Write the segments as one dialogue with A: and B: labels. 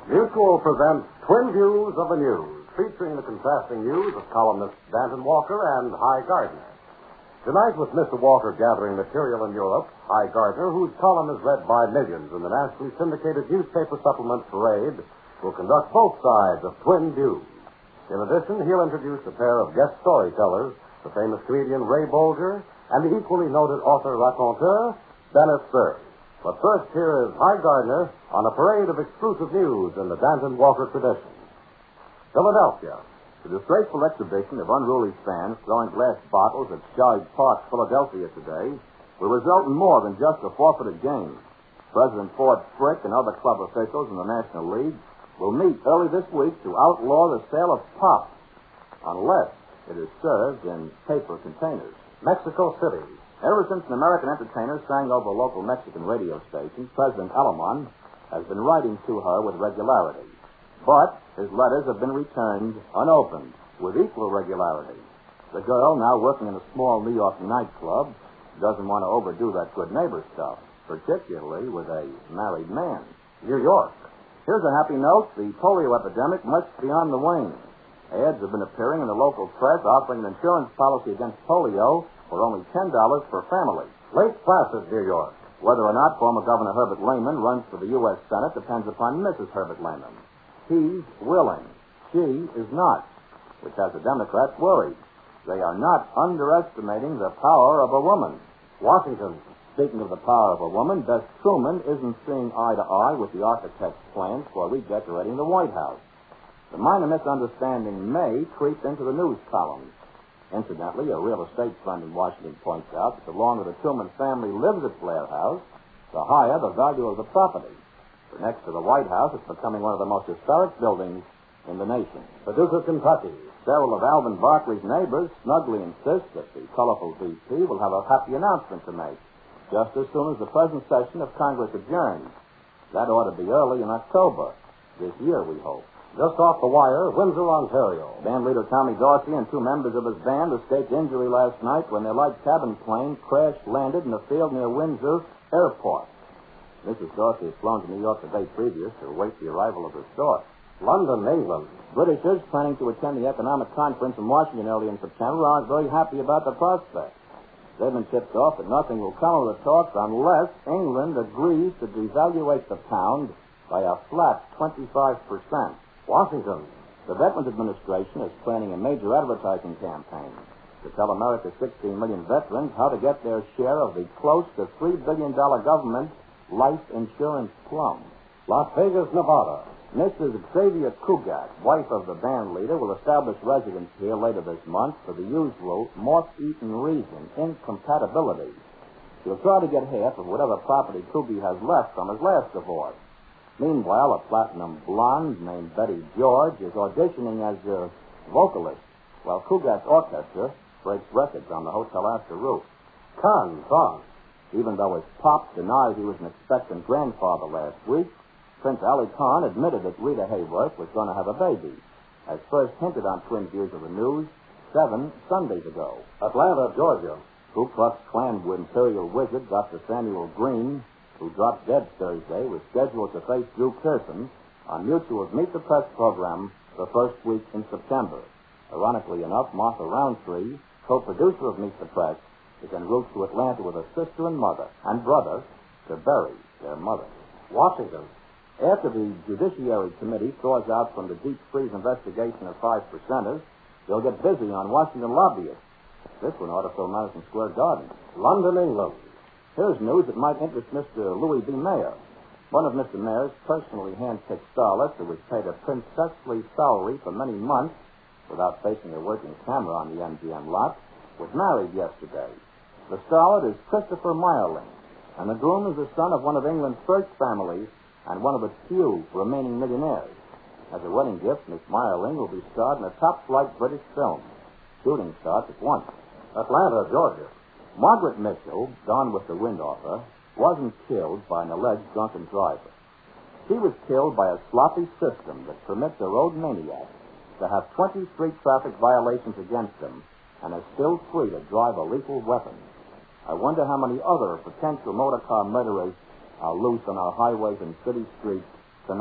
A: Mutual presents Twin Views of the News, featuring the contrasting views of columnists Danton Walker and Hy Gardner. Tonight, with Mr. Walker gathering material in Europe, Hy Gardner, whose column is read by millions in the nationally syndicated newspaper supplement Parade, will conduct both sides of Twin Views. In addition, he'll introduce a pair of guest storytellers, the famous comedian Ray Bolger and the equally noted author-raconteur Bennett Cerf. But first, here is Hy Gardner on a parade of exclusive news in the Danton Walker tradition. Philadelphia.
B: The disgraceful exhibition of unruly fans throwing glass bottles at Shibe Park, Philadelphia today will result in more than just a forfeited game. President Ford Frick and other club officials in the National League will meet early this week to outlaw the sale of pop, unless it is served in paper containers.
A: Mexico City.
B: Ever since an American entertainer sang over a local Mexican radio station, President Alemán has been writing to her with regularity. But his letters have been returned unopened with equal regularity. The girl, now working in a small New York nightclub, doesn't want to overdo that good neighbor stuff, particularly with a married man.
A: New York.
B: Here's a happy note. The polio epidemic must be on the wane. Ads have been appearing in the local press offering an insurance policy against polio for only $10 per family.
A: Lake Placid, New York.
B: Whether or not former Governor Herbert Lehman runs for the U.S. Senate depends upon Mrs. Herbert Lehman. He's willing. She is not, which has the Democrats worried. They are not underestimating the power of a woman.
A: Washington.
B: Speaking of the power of a woman, Bess Truman isn't seeing eye to eye with the architect's plans for redecorating the White House. The minor misunderstanding may creep into the news columns. Incidentally, a real estate friend in Washington points out that the longer the Truman family lives at Blair House, the higher the value of the property. For next to the White House, it's becoming one of the most historic buildings in the nation.
A: Paducah, Kentucky.
B: Several of Alvin Barkley's neighbors snugly insist that the colorful VP will have a happy announcement to make, just as soon as the present session of Congress adjourns. That ought to be early in October, this year, we hope.
A: Just off the wire, Windsor, Ontario.
B: Band leader Tommy Dorsey and two members of his band escaped injury last night when their light cabin plane crash-landed in a field near Windsor Airport. Mrs. Dorsey had flown to New York the day previous to await the arrival of her daughter.
A: London, England.
B: Britishers planning to attend the economic conference in Washington early in September aren't very happy about the prospect. They've been tipped off that nothing will come of the talks unless England agrees to devaluate the pound by a flat 25%.
A: Washington.
B: The Veterans Administration is planning a major advertising campaign to tell America's 16 million veterans how to get their share of the close to $3 billion government life insurance plum.
A: Las Vegas, Nevada.
B: Mrs. Xavier Cugat, wife of the band leader, will establish residence here later this month for the usual moth-eaten reason, incompatibility. She'll try to get half of whatever property Kugi has left from his last divorce. Meanwhile, a platinum blonde named Betty George is auditioning as a vocalist, while Cugat's orchestra breaks records on the Hotel Astor roof.
A: Cannes, France.
B: Even though his pop denied he was an expectant grandfather last week, Prince Ali Khan admitted that Rita Hayworth was going to have a baby, as first hinted on Twin Views of the News 7 Sundays ago.
A: Atlanta, Georgia.
B: Ku Klux Klan imperial wizard Dr. Samuel Green, who dropped dead Thursday, was scheduled to face Drew Pearson on Mutual's Meet the Press program the first week in September. Ironically enough, Martha Roundtree, co-producer of Meet the Press, is en route to Atlanta with her sister and mother and brother to bury their mother.
A: Washington.
B: After the Judiciary Committee thaws out from the deep freeze investigation of 5%ers, they'll get busy on Washington lobbyists. This one ought to fill Madison Square Garden.
A: London, England.
B: Here's news that might interest Mr. Louis B. Mayer, one of Mr. Mayer's personally hand-picked starlets who was paid a princessly salary for many months without facing a working camera on the MGM lot, was married yesterday. The starlet is Christopher Meyerling, and the groom is the son of one of England's first families and one of its few remaining millionaires. As a wedding gift, Miss Meyerling will be starred in a top-flight British film. Shooting starts at once.
A: Atlanta, Georgia.
B: Margaret Mitchell, gone with the wind off her, wasn't killed by an alleged drunken driver. She was killed by a sloppy system that permits a road maniac to have 20 street traffic violations against him and is still free to drive a lethal weapon. I wonder how many other potential motor car murderers are loose on our highways and city streets tonight.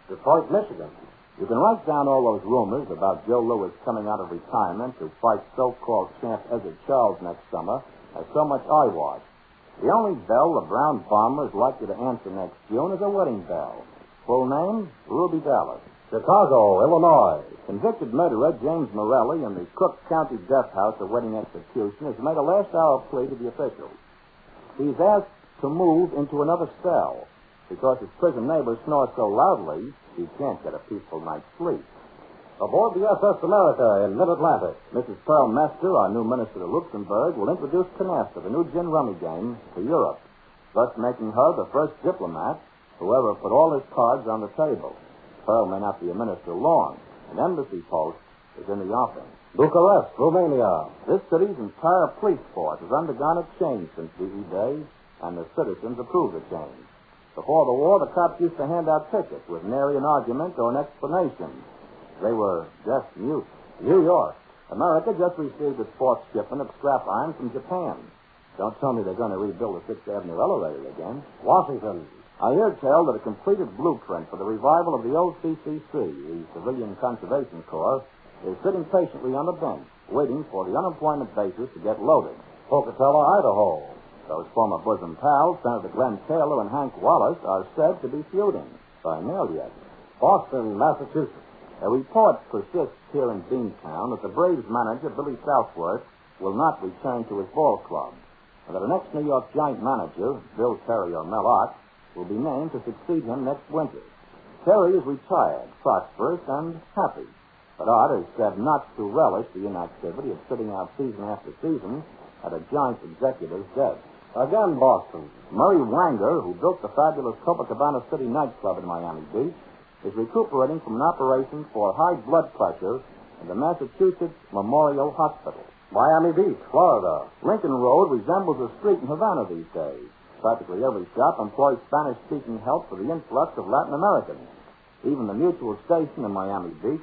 A: Detroit, Michigan.
B: You can write down all those rumors about Joe Louis coming out of retirement to fight so-called champ Ezzard Charles next summer as so much eyewash. The only bell the Brown Bomber is likely to answer next June is a wedding bell. Full name, Ruby Dallas.
A: Chicago, Illinois.
B: Convicted murderer James Morelli in the Cook County Death House awaiting execution has made a last-hour plea to the officials. He's asked to move into another cell because his prison neighbor snores so loudly he can't get a peaceful night's sleep.
A: Aboard the SS America in mid-Atlantic.
B: Mrs. Pearl Mester, our new minister to Luxembourg, will introduce Canasta, the new gin rummy game, to Europe, thus making her the first diplomat who ever put all his cards on the table. Pearl may not be a minister long. An embassy post is in the offing.
A: Bucharest, Romania.
B: This city's entire police force has undergone a change since VE Day, and the citizens approve the change. Before the war, the cops used to hand out tickets with nary an argument or an explanation. They were just mute.
A: New York.
B: America just received its fourth shipment of scrap iron from Japan. Don't tell me they're going to rebuild the 6th Avenue elevator again.
A: Washington.
B: I hear tell that a completed blueprint for the revival of the old CCC, the Civilian Conservation Corps, is sitting patiently on the bench, waiting for the unemployment basis to get loaded.
A: Pocatello, Idaho.
B: Those former bosom pals, Senator Glenn Taylor and Hank Wallace, are said to be feuding. By mail yet.
A: Boston, Massachusetts.
B: A report persists here in Beantown that the Braves manager, Billy Southworth, will not return to his ball club, and that the next New York Giant manager, Bill Terry or Mel Ott, will be named to succeed him next winter. Terry is retired, prosperous, and happy, but Ott is said not to relish the inactivity of sitting out season after season at a Giant executive's desk.
A: Again, Boston.
B: Murray Wanger, who built the fabulous Copacabana City nightclub in Miami Beach, is recuperating from an operation for high blood pressure in the Massachusetts Memorial Hospital.
A: Miami Beach, Florida.
B: Lincoln Road resembles a street in Havana these days. Practically every shop employs Spanish-speaking help for the influx of Latin Americans. Even the Mutual Station in Miami Beach,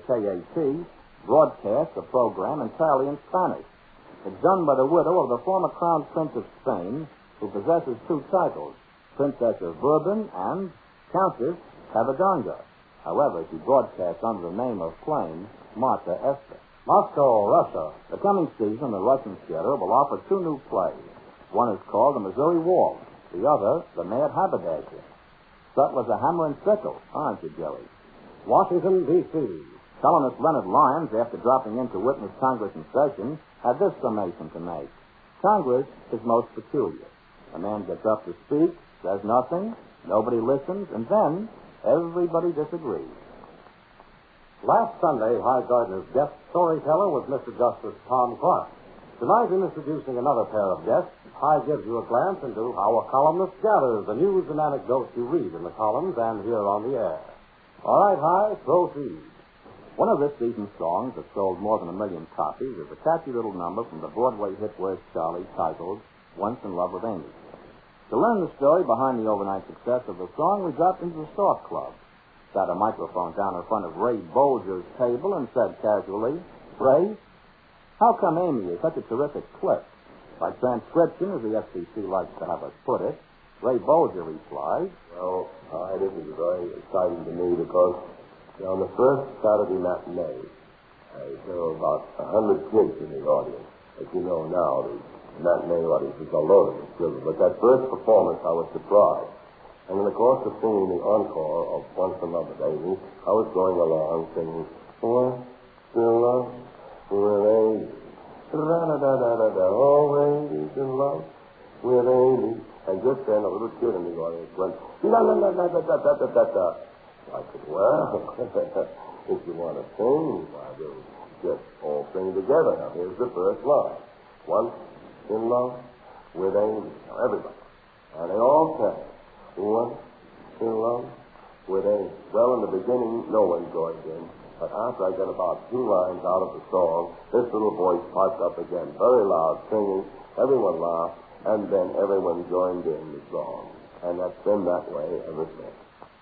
B: WKAT, broadcasts a program entirely in Spanish. It's done by the widow of the former Crown Prince of Spain, who possesses two titles, Princess of Bourbon and Countess Cavadonga. However, she broadcasts under the name of plain Martha Esther.
A: Moscow, Russia.
B: The coming season, the Russian theater will offer two new plays. One is called The Missouri Waltz, the other, The Mad Haberdasher. Subtle as a hammer and sickle, aren't you, Jerry?
A: Washington, D.C.
B: Columnist Leonard Lyons, after dropping in to witness Congress in session, had this summation to make. Congress is most peculiar. A man gets up to speak, says nothing, nobody listens, and then everybody disagrees.
A: Last Sunday, High Gardner's guest storyteller was Mr. Justice Tom Clark. Tonight, in introducing another pair of guests, High gives you a glance into how a columnist gathers the news and anecdotes you read in the columns and hear on the air. All right, High, proceed.
B: One of this season's songs that sold more than 1 million copies is a catchy little number from the Broadway hit Where's Charlie, titled Once in Love with Amy. To learn the story behind the overnight success of the song, we dropped into the Stork Club, sat a microphone down in front of Ray Bolger's table, and said casually, "Ray, how come Amy is such a terrific clip?" By transcription, as the FCC likes to have us put it, Ray Bolger replied,
C: "Well, this is very exciting to me because on the first Saturday matinee, there were about 100 kids in the audience. As you know now, the matinee audience is a load of children. But that first performance, I was surprised. And in the course of singing the encore of Once in Love with Amy, I was going along singing, Once in Love with Amy. Da-da-da-da-da-da, always in love with Amy. And just then a little kid in the audience went, da-da-da-da-da-da-da-da-da. I said, well, if you want to sing, why, we'll just all sing together. Now, here's the first line. Once in love with Amy. Now, everybody. And they all sang. Once in love with Amy. Well, in the beginning, no one joined in. But after I got about 2 lines out of the song, this little voice popped up again, very loud, singing. Everyone laughed, and then everyone joined in the song. And that's been that way ever since.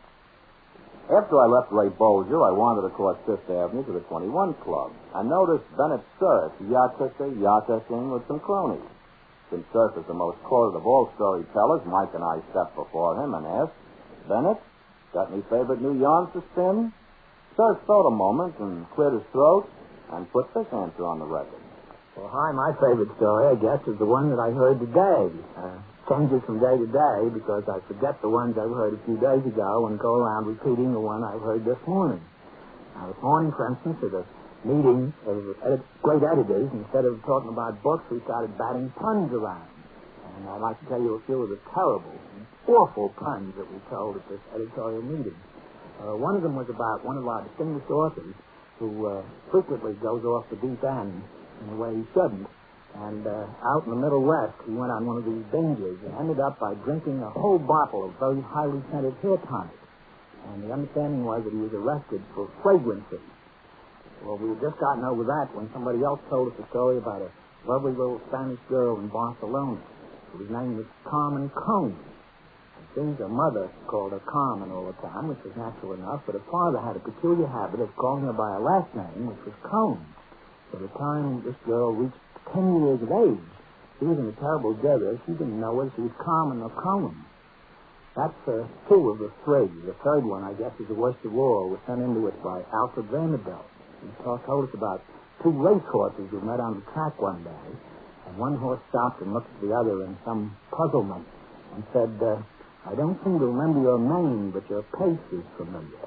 B: After I left Ray Bolger, I wandered across Fifth Avenue to the 21 Club. I noticed Bennett Cerf yachting with some cronies. Since Cerf is the most quoted of all storytellers, Mike and I stepped before him and asked, "Bennett, Got any favorite new yarns to spin? Sir thought a moment and cleared his throat and put this answer on the record.
D: Well, hi, my favorite story, I guess, is the one that I heard today. Changes from day to day because I forget the ones I heard a few days ago and go around repeating the one I heard this morning. Now, this morning, for instance, at a meeting of great editors, instead of talking about books, we started batting puns around. And I'd like to tell you a few of the terrible, awful puns that we told at this editorial meeting. One of them was about one of our distinguished authors who frequently goes off the deep end in a way he shouldn't. And out in the Middle West, he went on one of these binges and ended up by drinking a whole bottle of very highly scented hair tonic. And the understanding was that he was arrested for flagrancy. Well, we had just gotten over that when somebody else told us a story about a lovely little Spanish girl in Barcelona whose name was Carmen Cone. It seems her mother called her Carmen all the time, which was natural enough, but her father had a peculiar habit of calling her by her last name, which was Cone. By the time this girl reached 10 years of age, she was in a terrible dither. She didn't know whether she was Carmen or Cone. That's two of the three. The third one, I guess, is the worst of all. Was sent into it by Alfred Vanderbilt. He told us about two racehorses who met on the track one day, and one horse stopped and looked at the other in some puzzlement and said, I don't seem to remember your name, but your pace is familiar.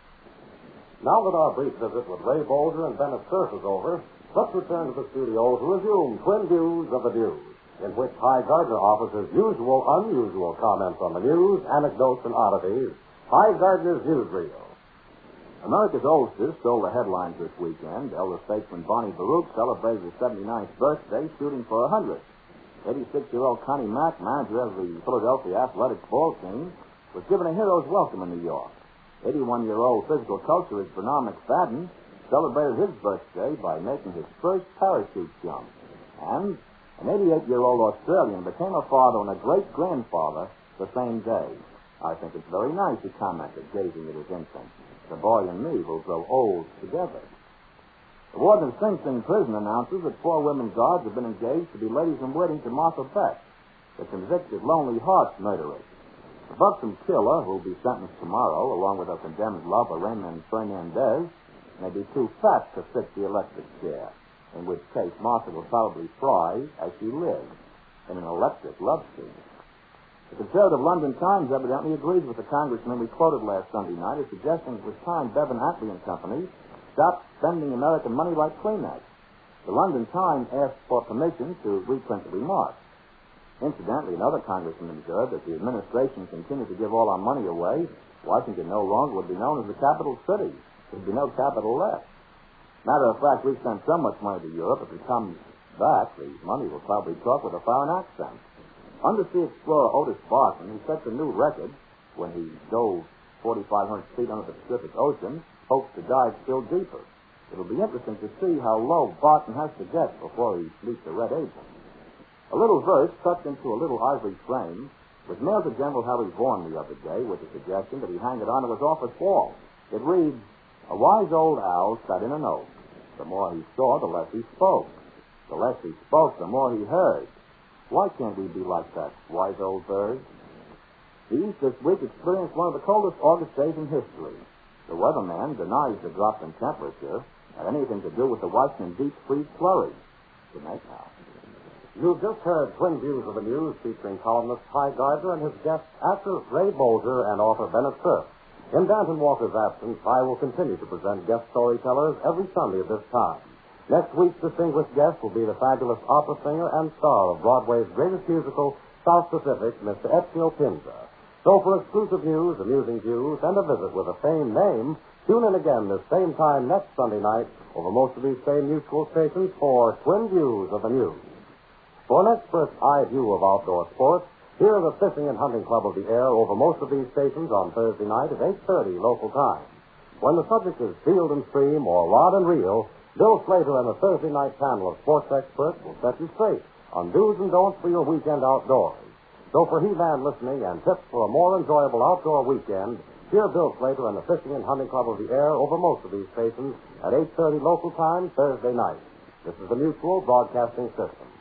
A: Now that our brief visit with Ray Bolger and Bennett Cerf is over, let's return to the studio to resume Twin Views of the News, in which Hy Gardner offers his usual, unusual comments on the news, anecdotes, and oddities. Hy Gardner's Newsreel.
B: America's oldsters stole the headlines this weekend. Elder statesman Barney Baruch celebrated his 79th birthday, shooting for 100. 86-year-old Connie Mack, manager of the Philadelphia Athletics ball team, was given a hero's welcome in New York. 81-year-old physical culturist Bernard McFadden celebrated his birthday by making his first parachute jump. And an 88-year-old Australian became a father and a great-grandfather the same day. I think it's very nice, he commented, gazing at his infant. The boy and me will grow old together. The warden of Sing Sing prison announces that 4 women guards have been engaged to be ladies-in-waiting to Martha Beck, the convicted Lonely Hearts murderess. The buxom killer, who will be sentenced tomorrow, along with her condemned lover, Raymond Fernandez, may be too fat to fit the electric chair, in which case Martha will probably fry as she lives in an electric love scene. The conservative London Times evidently agrees with the congressman we quoted last Sunday night, suggesting it was time Bevan Attlee and Company stopped spending American money like Kleenex. The London Times asked for permission to reprint the remarks. Incidentally, another congressman observed that the administration continued to give all our money away. Washington no longer would be known as the capital city. There would be no capital left. Matter of fact, we sent so much money to Europe, if it comes back, the money will probably talk with a foreign accent. Undersea explorer Otis Barton, who sets a new record when he dove 4,500 feet under the Pacific Ocean, hopes to dive still deeper. It'll be interesting to see how low Barton has to get before he meets the Red Agent. A little verse tucked into a little ivory frame was mailed to General Harry Vaughan the other day with the suggestion that he hang it onto his office wall. It reads, a wise old owl sat in an oak. The more he saw, the less he spoke. The less he spoke, the more he heard. Why can't we be like that wise old bird? The East this week experienced one of the coldest August days in history. The weatherman denies the drop in temperature had anything to do with the Washington deep freeze flurry. Good night now.
A: You've just heard Twin Views of the News featuring columnist Hy Gardner and his guests, actor Ray Bolger and author Bennett Cerf. In Danton Walker's absence, I will continue to present guest storytellers every Sunday at this time. Next week's distinguished guest will be the fabulous opera singer and star of Broadway's greatest musical, South Pacific, Mr. Ezio Pinza. So for exclusive news, amusing views, and a visit with a famed name, tune in again this same time next Sunday night over most of these same mutual stations for Twin Views of the News. For an expert's eye view of outdoor sports, here are the Fishing and Hunting Club of the Air over most of these stations on Thursday night at 8:30 local time. When the subject is field and stream or rod and reel, Bill Slater and the Thursday night panel of sports experts will set you straight on do's and don'ts for your weekend outdoors. So for He-Man listening and tips for a more enjoyable outdoor weekend, hear Bill Slater and the Fishing and Hunting Club of the Air over most of these stations at 8:30 local time Thursday night. This is the Mutual Broadcasting System.